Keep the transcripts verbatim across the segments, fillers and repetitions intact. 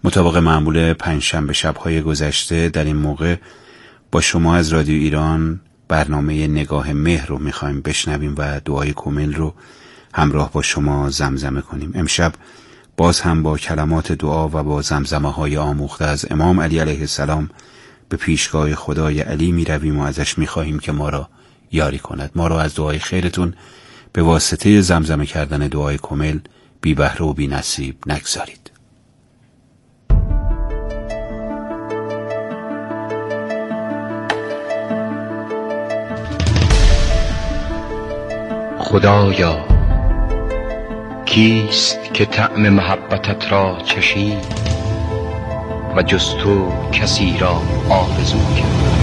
مطابق معمول پنجشنبه شب‌های گذشته در این موقع با شما از رادیو ایران برنامه نگاه مهر رو می‌خوایم بشنویم و دعای کمیل رو همراه با شما زمزمه کنیم. امشب باز هم با کلمات دعا و با زمزمه‌های آموخته از امام علی علیه السلام به پیشگاه خدای علی می‌رویم و ازش می‌خواهیم که ما را یاری کند. ما را از دعای خیرتون به واسطه زمزمه کردن دعای کمیل بی بهره و بی نصیب نگذارید. خدایا کیست که طعم محبتت را چشید و جز تو کسی را آرزو کرد.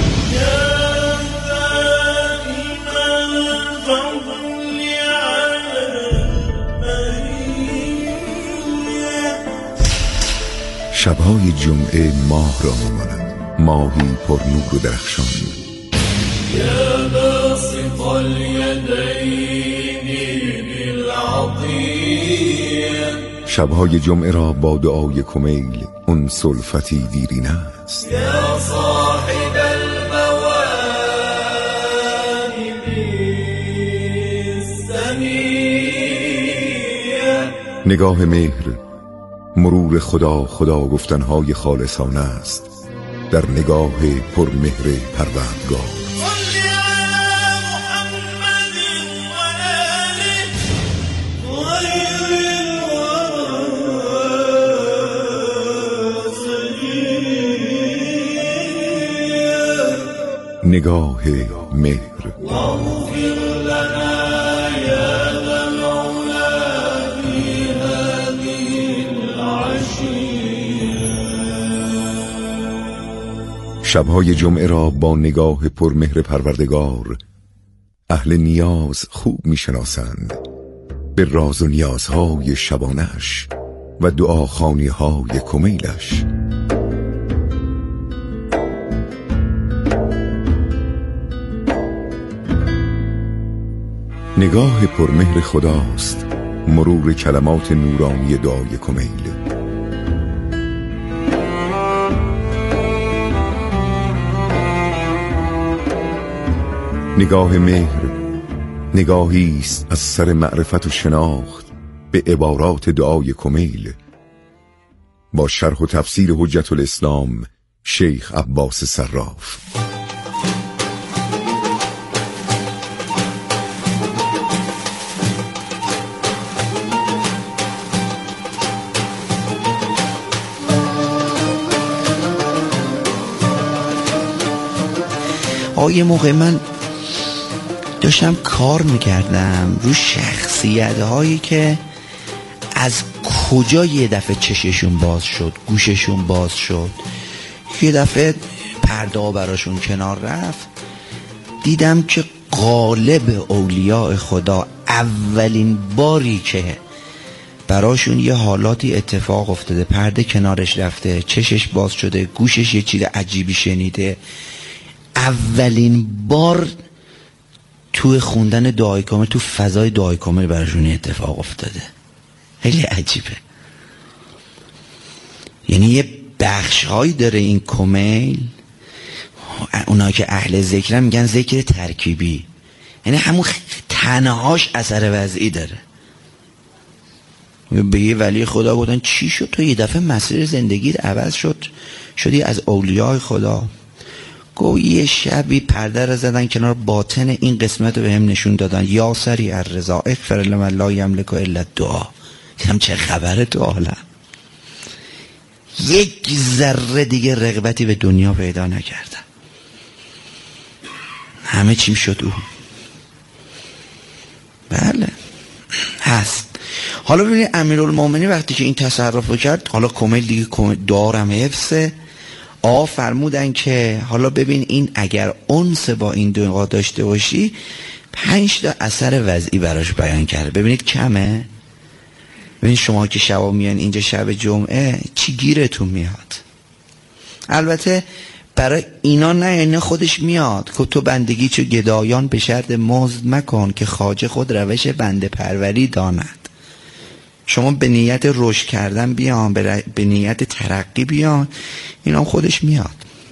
شب‌های جمعه ماه را می‌ماند، ماهی پر نور و درخشان. یا باسط الیدین بالعطیه. شب‌های جمعه را با دعای کمیل انس الفتی دیرینه است. یا صاحب المواهب السمیه. نگاه مهر، مرور خدا خدا گفتنهای خالصانه است در نگاه پرمهر پروردگار. نگاه مهر. شب‌های جمعه را با نگاه پرمهر پروردگار اهل نیاز خوب می‌شناسند، به راز و نیازهای شبانش و دعاخوانی‌های کمیلش. نگاه پرمهر خداست مرور کلمات نورانی دعای کمیل. نگاه مهر نگاهی است از سر معرفت و شناخت به عبارات دعای کمیل با شرح و تفسیر حجت الاسلام شیخ عباس صراف. آیه موقع من داشتم کار میکردم رو شخصیت هایی که از کجا یه دفعه چششون باز شد، گوششون باز شد، یه دفعه پرده ها براشون کنار رفت. دیدم که غالب اولیاء خدا اولین باری که براشون یه حالاتی اتفاق افتاده، پرده کنارش رفته، چشش باز شده، گوشش یه چیز عجیبی شنیده، اولین بار تو خوندن دعای کامل، تو فضای دعای کامل براشون اتفاق افتاده. خیلی عجیبه. یعنی یه بخش هایی داره این کمیل، اونا که اهل ذکرن میگن ذکر ترکیبی، یعنی همون تنهاش اثر وضعی داره. به یه ولی خدا گفتن چی شد تو یه دفعه مسیر زندگیت عوض شد، شدی از اولیای خدا؟ گو یه شبی پرده را زدن کنار، باطن این قسمت رو به هم نشون دادن. یا سری الرضا اغفر لمن لا یملک الا الدعا. دیدم چه خبره تو عالم. یک ذره دیگه رغبتی به دنیا پیدا نکردم، همه چیم شد او. بله هست. حالا ببینید امیرالمومنین وقتی که این تصرف رو کرد، حالا کمیل دیگه دارم حفظه، آقا فرمودن که حالا ببین این اگر انس با این دعا داشته باشی پنج تا اثر وضعی براش بیان کرده. ببینید کمه؟ ببینید شما که شبا میان اینجا شب جمعه چی گیرتون میاد؟ البته برای اینا نه، اینا خودش میاد که تو بندگی چو گدایان به شرط مزد مکن که خواجه خود روش بنده پروری داند. شما به نیت رشد کردن بیان، به نیت ترقی بیان، اینا خودش میاد.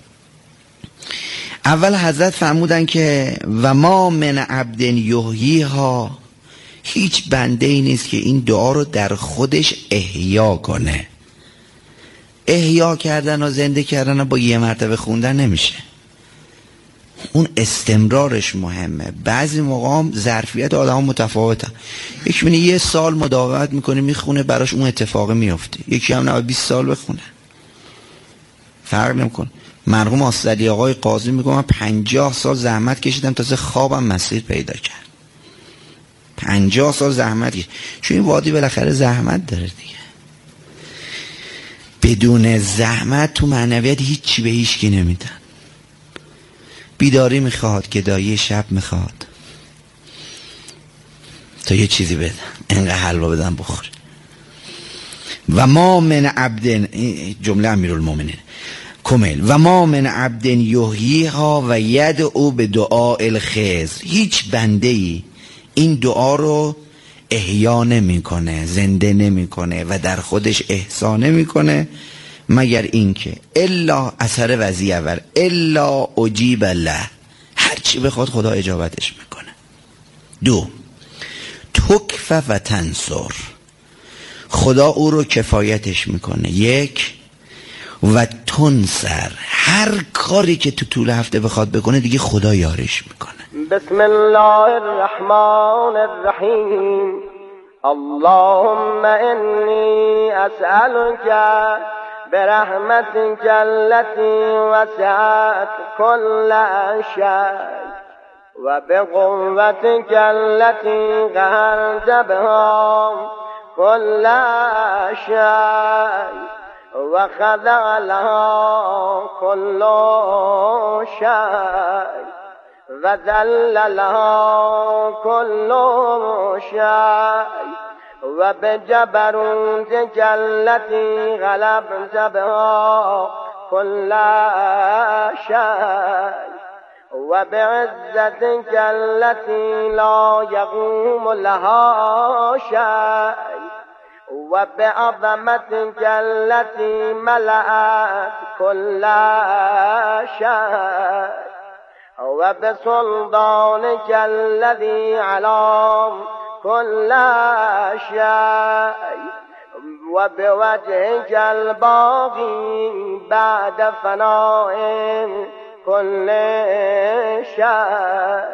اول حضرت فرمودن که و ما من عبد یحییها، هیچ بنده ای نیست که این دعا رو در خودش احیا کنه. احیا کردن و زنده کردن با یه مرتبه خوندن نمیشه، اون استمرارش مهمه. بعضی موقع هم ظرفیت آدم هم متفاوته. یکی میبینی یه سال مداومت میکنه میخونه براش اون اتفاق میفته، یکی هم نه بیست سال بخونه فرق نمیکنه. مرحوم آصدی آقای قاضی میگه من پنجاه سال زحمت کشیدم تازه خوابم مسیر پیدا کرد. پنجاه سال زحمت کشید، چون این وادی بالاخره زحمت داره دیگه. بدون زحمت تو معنویت هیچی به هیچکی نمیدن. بیداری میخواد، گدایی شب میخواد، تا یه چیزی بدن، انقدر حلوا بدن بخوره. و ما من عبد، جمله امیرالمومنین کمل، و ما من عبد یحییها و یدعو به دعاء الخضر، هیچ بنده ای این دعا رو احیا نمیکنه، زنده نمیکنه و در خودش احسا نمیکنه مگر اینکه الا اثر وضعی اول الا اجیب له، هر چی بخواد خدا اجابتش میکنه. دو، تکفه و تنصر، خدا او رو کفایتش میکنه. یک، و تنصر، هر کاری که تو طول هفته بخواد بکنه دیگه خدا یارش میکنه. بسم الله الرحمن الرحیم. اللهم انی اسألك برحمتك التي وسعت كل شيء وبقوتك التي قهرت بها كل شيء وخضع لها كل شيء وذل لها كل شيء وبجبروتك التي غلبت بها كل شيء وبعزتك التي لا يقوم لها شيء وبعظمتك التي ملأت كل شيء وبسلطانك الذي على كل شيء وبوجهك الباقي بعد فناء كل شيء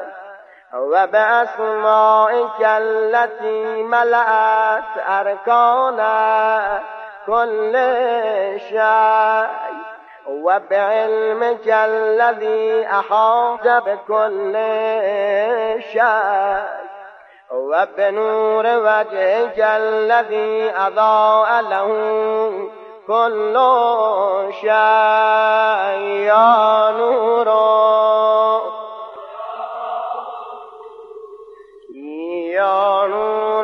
وبأسمائك التي ملأت أركان كل شيء وبعلمك الذي أحاط بكل شيء وبنور وجهك الذي أضاء له كل شيء يا نور يا نور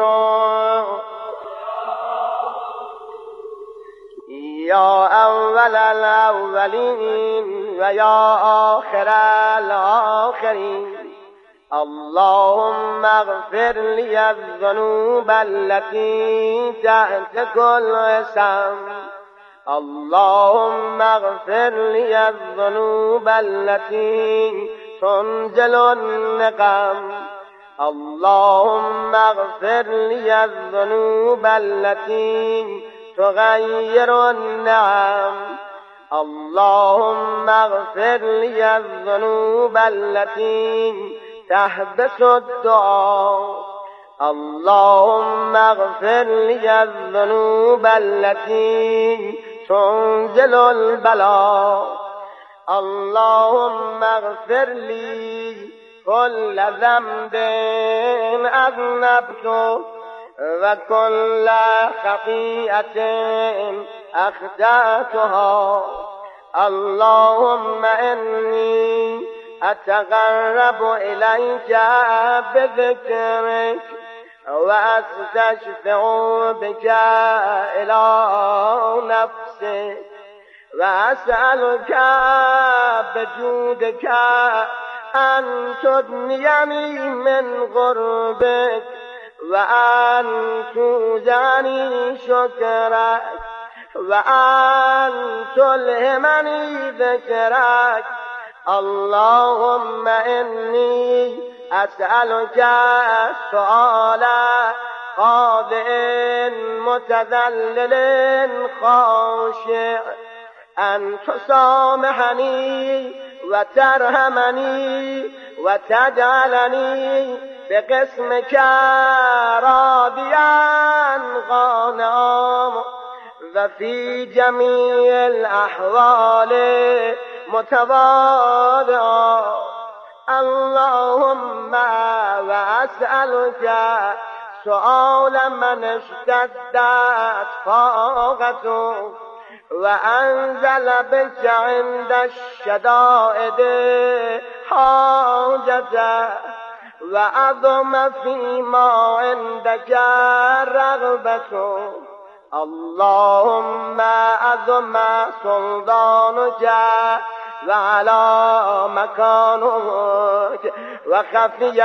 يا أول الأولين ويا آخر الآخرين. اللهم اغفر لي الذنوب التي تحت كل اسم. اللهم اغفر لي الذنوب التي تنزل النقم. اللهم اغفر لي الذنوب التي تغير النعم. اللهم اغفر لي الذنوب التي تحبس الدعاء. اللهم اغفر لي الذنوب التي تنزل البلاء. اللهم اغفر لي كل ذنب أذنبته وكل خطيئة أخطأتها. اللهم إني أتقرب إليك بذكرك وأستشفع بك إلى نفسك وأسألك بجودك أن تدنيني من غربك وأن توزعني شكرك وأن تلهمني ذكرك. اللهم إني أسألك سؤال خاضع متذلل خاشع أن تسامحني وترحمني وتجعلني بقسمك راضيا قانعا وفي جميع الأحوال متواضعا. اللهم وأسألك سؤال من اشتدت طاقته وأنزل بك عند الشدائد حاجته وأظم فيما عندك رغبته. اللهم أظم سلطانك وعلى مكانك وخفي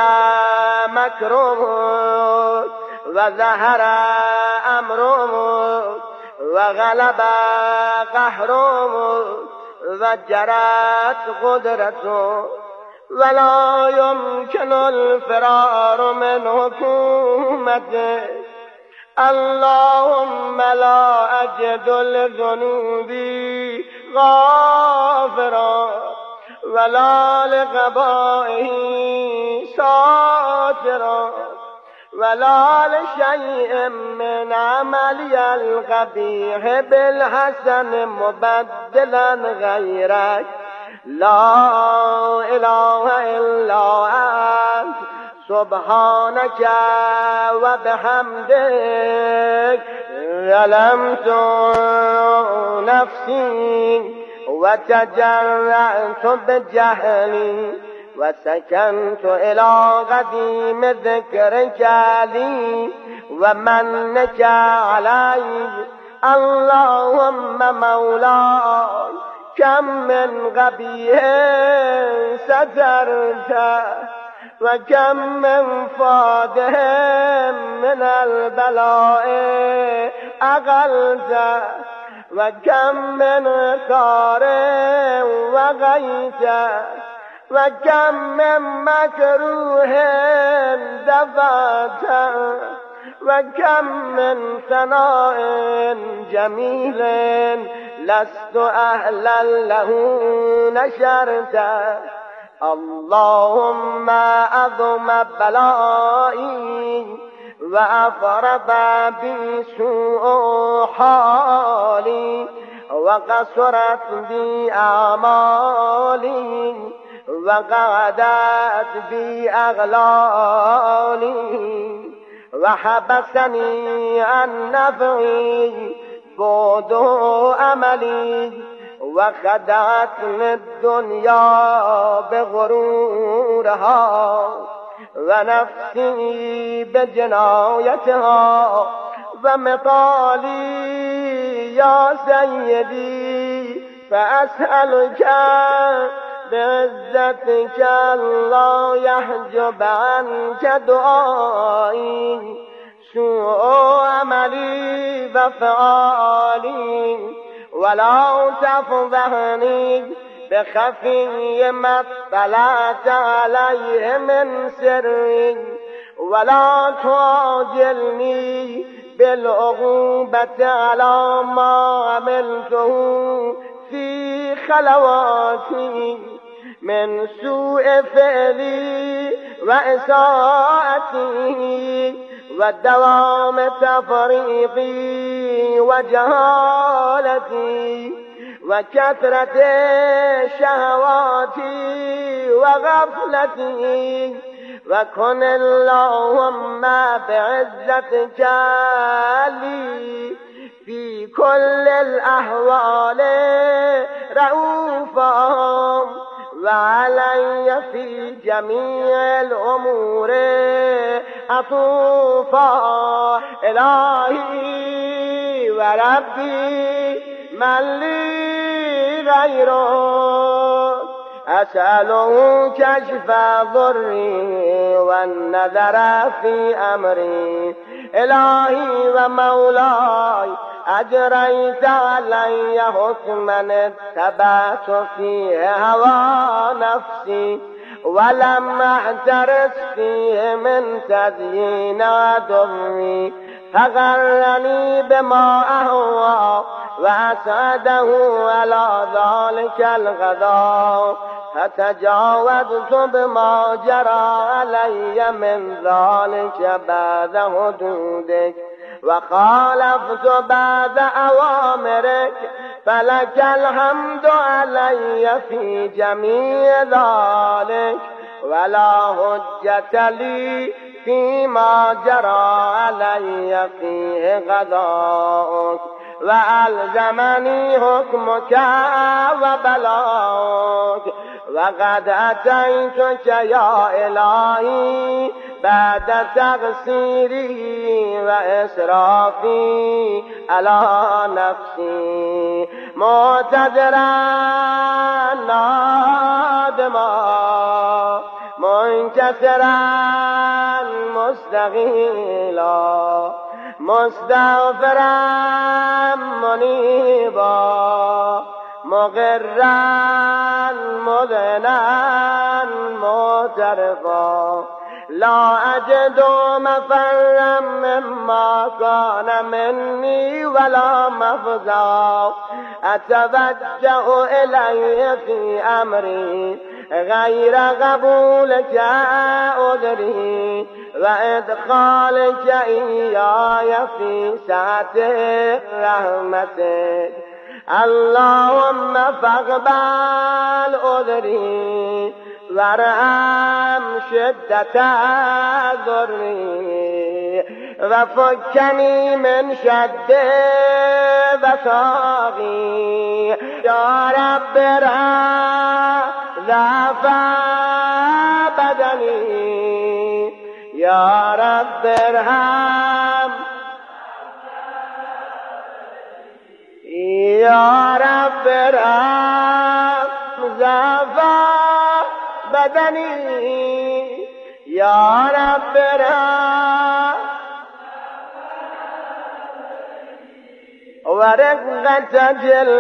مكرمك وظهر أمرك وغلب قهرك وجرت قدرتك ولا يمكن الفرار من حكومتك. اللهم لا أجد لذنوبي غافرا ولا لقبائه ساترا ولا لشيء من عملي القبيح بالحسن مبدلا غيرك. لا إله إلا أنت سبحانك وبحمدك ظلمت نفسي وتجرأت بجهلي وسكنت إلى قديم ذكرك لي ومنك علي. اللهم مولاي كم من قبيح سترته وكم من فاده من البلاء أقلته وكم من خار وغيته وكم من مكروه دفعته وكم من ثناء جميل لست أهلا له نشرته. اللهم أضم بلائي وأفرط بي سوء حالي وقصرت بي أعمالي وقعدت بي أغلالي وحبسني عن نفعي بعد أملي وخدعتني الدنيا بغرورها ونفسي بجنايتها ومطالي يا سيدي فأسألك بعزتك لا يحجب عنك دعائي سوء عملي وفعالي ولا تفضحني بخفي ما اطلعت عليه من سري ولا تعجلني بالعقوبة على ما عملته في خلواتي من سوء فعلي وإساءتي ودوام تفريقي وجهالتي وكثرة شهواتي وغفلتي وكن اللهم بعزتك لي في كل الأحوال رؤوفا وعلي في جميع الأمور عطوفا. إلهي وربي من لي غيرك أسأله كشف ضري والنذر في أمري إلهي ومولاي أجريت علي حكما اتبعت فيه هوى نفسي ولم أعترف فيه من تزيين عدوي فغرني بما أهوى وأسعده على ذلك الغداء فتجاوزت بما جرى علي من ذلك بعد حدودك وخالفت بعد أوامرك فلك الحمد علي في جميع ذلك ولا حجة لي فيما جرى علي فيه غضاءك وألزمني حكمك وبلاغك وقد أتيتك يا إلهي بعد تقصيري وإسرافي على نفسي معتذرا نادما منكسرا مستغيلا مستغفرا منيبا مغرا مذنا معترفا لا أجد مفرا مما كان مني ولا مفزا أتوجه إليه في أمري غير قبولك أدري وإدخالك إياي في سعة رحمتك اللهم فاقبل أدري وارحم شدة ضري وفكني من شد وساقي يا رب ارحم ضعف بدني يا رب ارحم يا رب ارحم ضعف بدني يا رب ارحم ورقة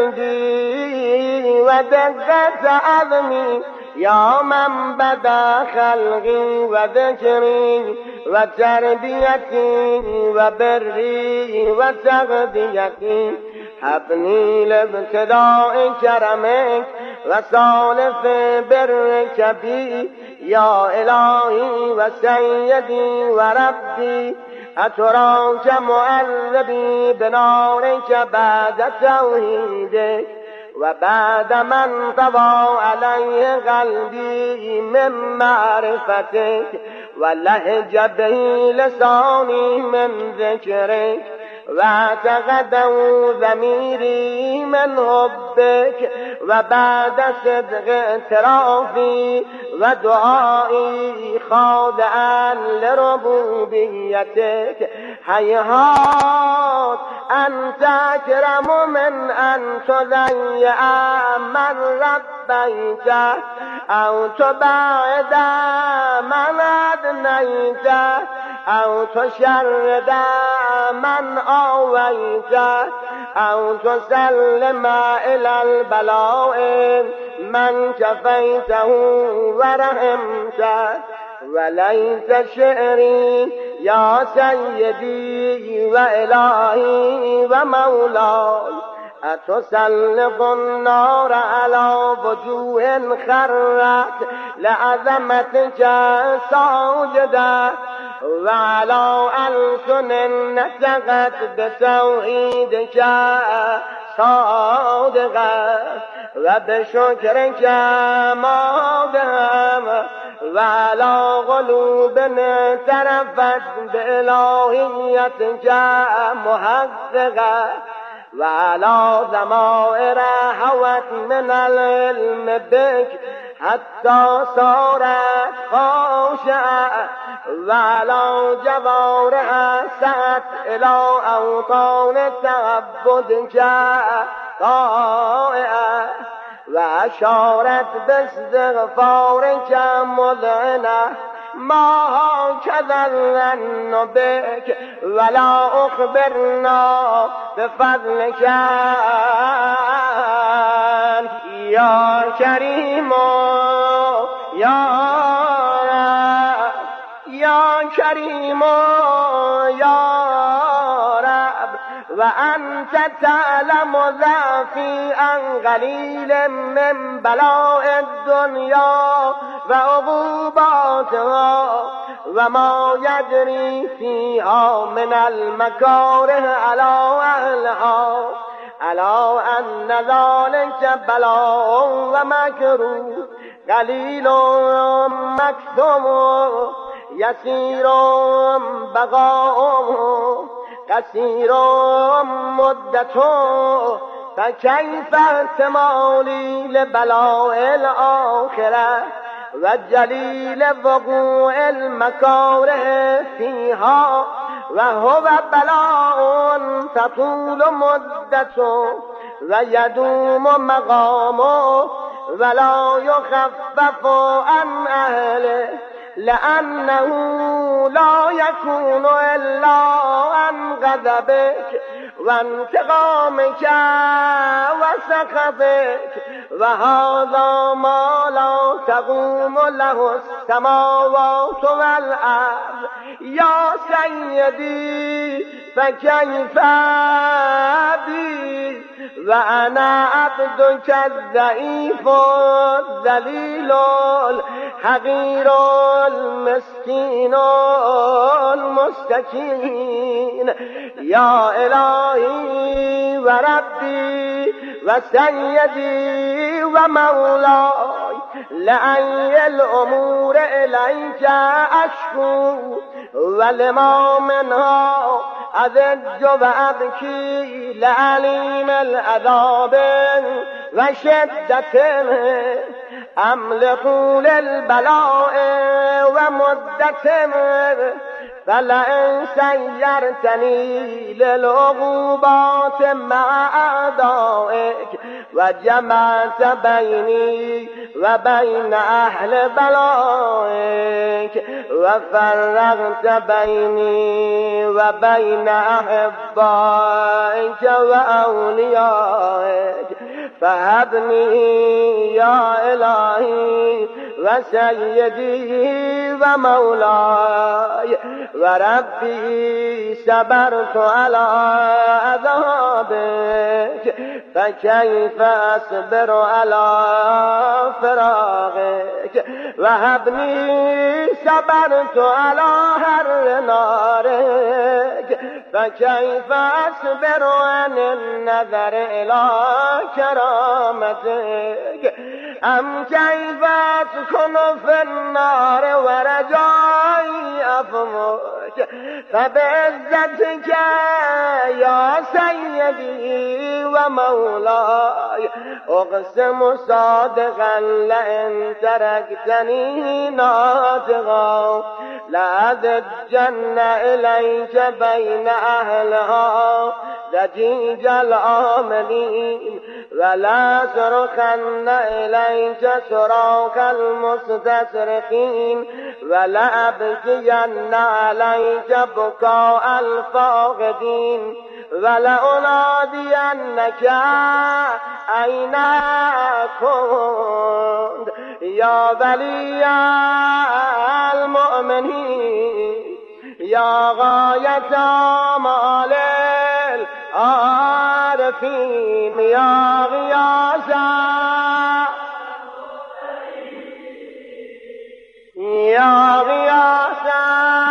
جلدي ودقة عظمي يا من بدا خلقي وذكري وتربيتي وبري وتغذيتي حبني لابتداء كرمك وصالف برك بي يا إلهي وسيدي وربي أتراك مؤذبي بنارك بعد توحيدك وبعد من طبع عليه قلبي من معرفتك ولهج به لساني من ذكرك واعتقدوا ضميري من حبك وبعد صدق اعترافي ودعائي خاضعا لربوبيتك هيهات أن تكرم من أن تضيع من ربيته أو تبعد من أدنيته أو تشرد من آويته أو تسلم إلى البلاء من كفيته ورحمته وليس شعري يا سيدي وإلهي ومولاي أتسلط النار على وجوه خرت لعظمتك ساجدة وعلى ألسن نطقت بتوحيدك صادقة وبشكرك مادام وعلى قلوب اعترفت بإلهيتك محققة وعلى ضمائر هوت من العلم بك حتى صارت خاشعة وعلى جوارها سعت إلى أوطان تعبدك طائعة و اشارت باستغفارك مذعنه ما هكذا الظن بك ولا أخبرنا بفضلك يا كريم يا رب يا كريم يا رب وأنت تعلم ضعفي عن قليل من بلاء الدنيا وعقوباتها وما يجري فيها من المكاره على أهلها على أن ذلك بلاء ومكروه قليل مكتوم يسير بقاؤه كثير مدته فكيف احتمالي لبلاء الآخرة وجليل وقوع المكاره فيها وهو بلاء تطول مدته ويدوم مقامه ولا يخفف عن أهله لأنه لا يكون إلا عن غضبك وانتقامك وسخطك وهذا ما لا تقوم له السماوات والأرض يا سيدي فكيف بي وأنا عبدك الضعيف الذليل الحقير المسكين المستكين يا إلهي وربي وسيدي ومولاي لأي الأمور إليك أشكو ولما منها أذج وأبكي لعليم العذاب وشدة أملك للبلاء ومدة فلئن سيرتني للعقوبات مع أعدائك وجمعت بيني وبين أهل بلائك وفرغت بيني وبين أحبائك وأوليائك فهبني يا إلهي وسيدي ومولاي وربي صبرت على عذابك فكيف أصبر على فراقك وهبني صبرت على حر نارك فكيف أصبر عن النظر إلى كرامتك أم كيف أسكن في النار ورجائي أفمك فبعزتك يا سيدي ومولاي أقسم صادقا لئن تركتني ناطقا لأدجن إليك بين أهلها ضجيج العاملين ولا صرخن إليك صراخ المستصرخين ولا أبكين عليك بكاء الفاقدين ولا أنادينك أين كنت يا ولي المؤمنين يا غاية آمال العارفين يا غياثا يا غياثا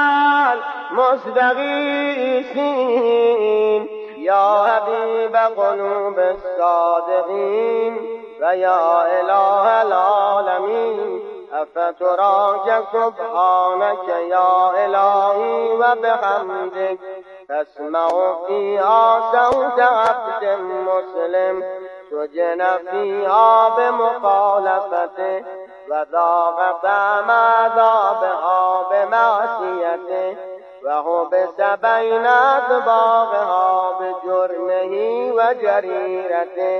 المستغيثين يا حبيب قلوب الصادقين ويا إله العالمين أفتراك سبحانك يا إلهي وبحمدك تسمع فيها صوت عبد مسلم سجن فيها بمخالفته وذاق طعم عذابها بمعصيته وحبس بين أطباقها بجرمه وجريرته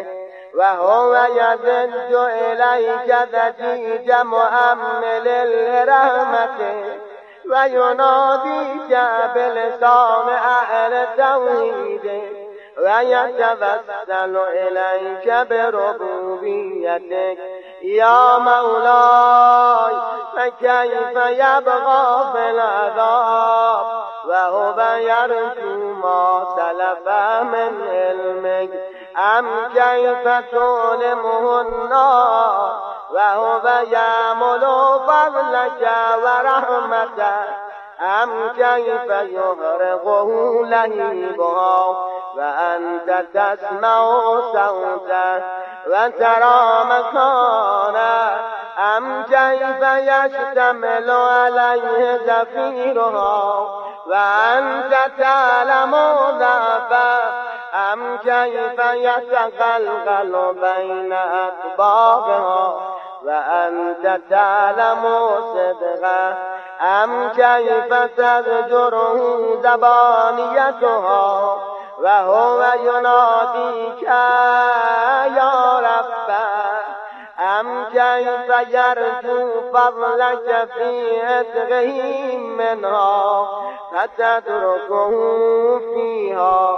وهو يزج إليك ذجيج مؤمل الرحمة ويناديك بلسان أهل توحيد ويتوسل إليك بربوبيتك يا مولاي فكيف يبغى في العذاب وهو يرجو ما سلف من علمك أم كيف تؤلمه النار وهو يعمل فضلك ورحمتك أم كيف يهرقه لهيبها وأنت تسمع صوته وترى مكانه أم كيف يشتمل عليه زفيرها وأنت تعلم ضعفه أم كيف يتغلغل بين أطباقها وأنت تعلم صدقه أم كيف تزجره زبانيتها وهو يناديك يا رب أم كيف يرجو فضلك في عتقه منها فتتركه فيها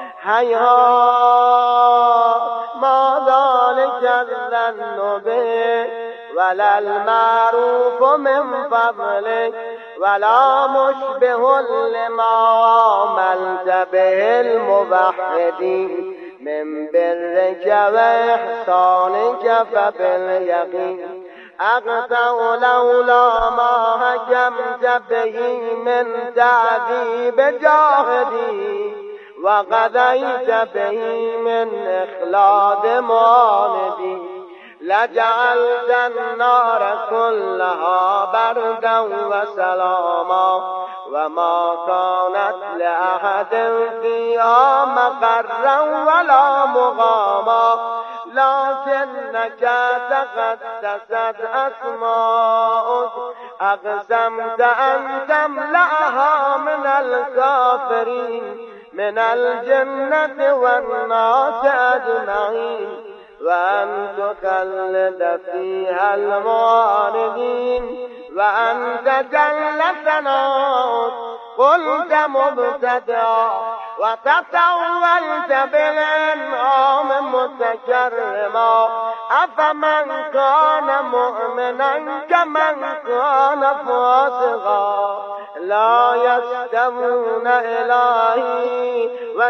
هيهات ما ذلك الظن به ولا المعروف من فضلك ولا مشبه لما عملت به الموحدين من برك وإحسانك فباليقين أقطع لولا ما حكمت به من تعذيب جاهدي وقضيت به من إخلاد ماندي لجعلت النار كلها بردا وسلاما وما كانت لأحد فيها مقرا ولا مقاما لكنك تقدست أسماؤك أقسمت أن تملأها من الكافرين من الجنة والناس أجمعين وأن تخلد فيها المعارضين وأنت جل ثناؤك قلت مبتدعا وتطولت بالإنعام متكرما أفمن كان مؤمنا كمن كان فاسقا لا يستوون إلهي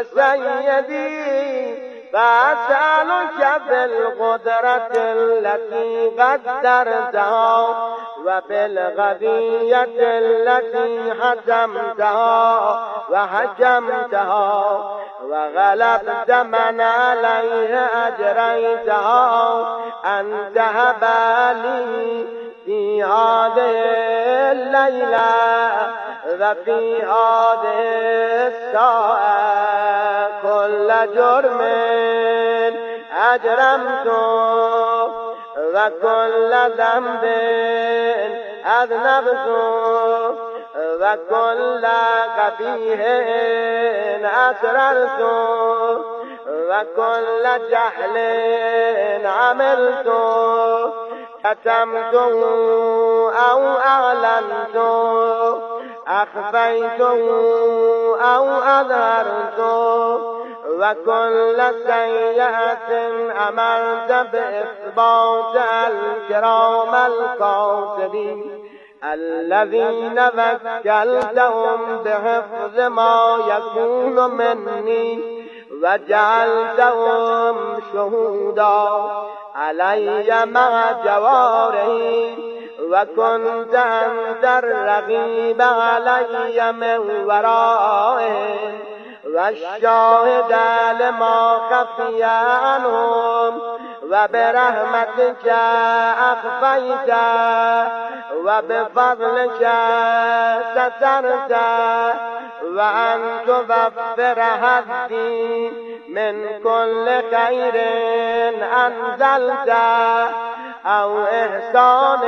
وسيدي فأسألك بالقدرة التي قدرتها وبالغدية التي حكمتها وحكمتها وغلبت من عليه أجريتها أن تهب لي في هذه الليلة وفي هذه الساعة كل جرم أجرمته وكل ذنب أذنبته وكل قبيح أسررته وكل جهل عملته كتمته أو أعلنته أخفيته أو أظهرته وكل سيئة أمرت بإثبات الكرام القاصدين الذين وكلتهم بحفظ ما يكون مني وجعلتهم شهودا علي مع جوارهم وكنت أنت الرقيب علي من ورائهم والشاهد لما خفي عنهم وبرحمتك أخفيت وبفضلك سترت وأن تغفر هدي من كل خير أنزلت أو إحسان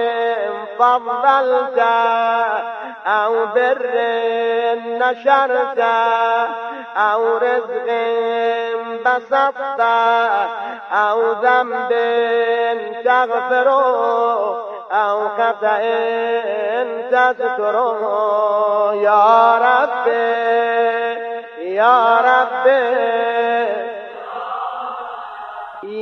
فضلت أو بر نشرت أو رزق بسطت أو او ذنب تغفره او خطأ تذكره یا رب یا رب